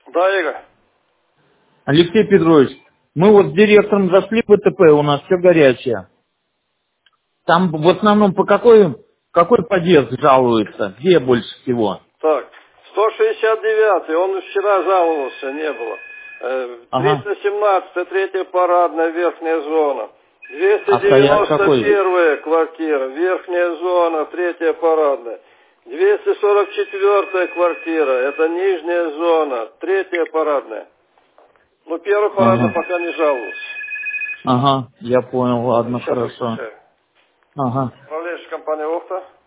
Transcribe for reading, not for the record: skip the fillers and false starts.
Да, Игорь. Алексей Петрович, мы вот с директором зашли в ВТП, у нас все горячее. Там в основном по какой подъезд жалуется? Где больше всего? Так, 169-й, он вчера жаловался, не было. Ага. 317-й, третья парадная, верхняя зона. А стоят какой? 291-я квартира, верхняя зона, третья парадная. 244-я квартира, это нижняя зона, третья парадная. Ну, первая парадная Ага. пока не жаловался. Ага, я понял, ладно, Сейчас хорошо. выключаю. Ага. Управляющая компания «Охта».